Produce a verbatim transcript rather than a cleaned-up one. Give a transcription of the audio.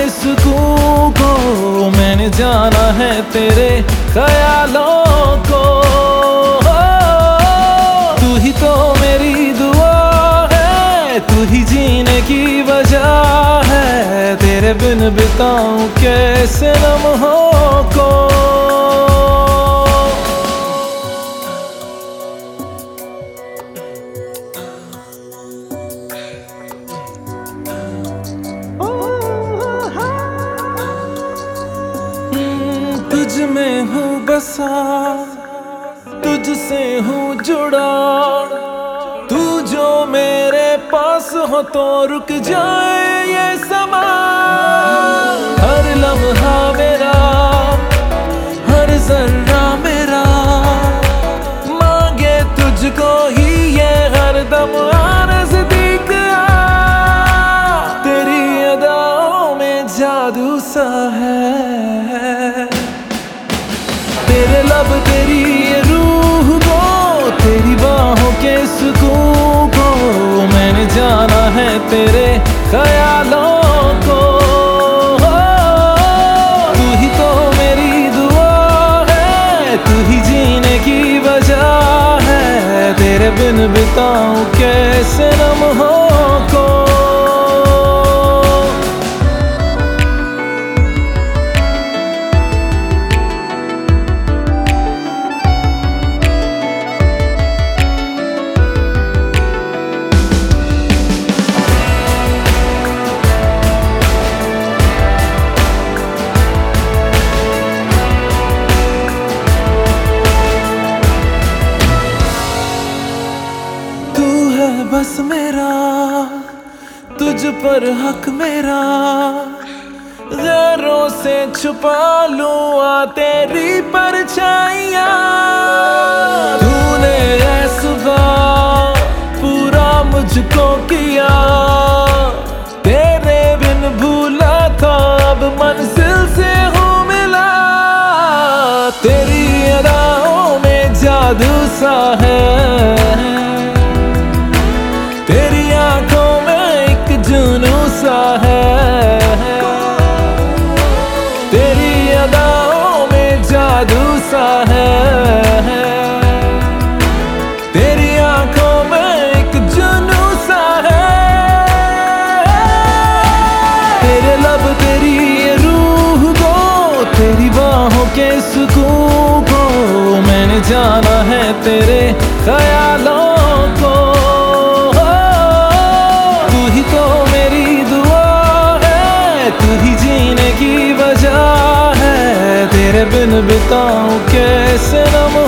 सुकून को, मैंने जाना है तेरे ख्यालों को। तू ही तो मेरी दुआ है, तू ही जीने की वजह है, तेरे बिन बिताऊं कैसे लम्हों को। तुझ में हूँ बसा, तुझसे हूँ जुड़ा, तू जो मेरे पास हो तो रुक जाए ये समा। हर लम्हा मेरा, हर जर्रा मेरा, मांगे तुझको ही ये हर दम नज़दीक आ। तेरी अदाओं में जादू सा है, तेरे लब तेरी ये रूह को, तेरी बाहों के सुकून को, मैंने जाना है तेरे ख्यालों को। तू ही तो मेरी दुआ है, तू ही जीने की वजह है, तेरे बिन बिताऊं कैसे लम्हों को। बस मेरा, तुझ पर हक मेरा, गैरों से छुपा लूं आ तेरी परछाइयां। तूने ऐ सुबह पूरा मुझको किया, तेरे बिन भूला था अब मंजिल से हूँ मिला। तेरी अदाओं में जादू सा है, तेरी आंखों में एक जुनून सा है, तेरी अदाओं में जादू सा है, तेरी आंखों में एक जुनून सा है। तेरे लब तेरी ये रूह को, तेरी बाहों के सुकून को, मैंने जाना है तेरे ख्यालों को। तू ही जीने की वजह है, तेरे बिन बिताऊं कैसे लम्हों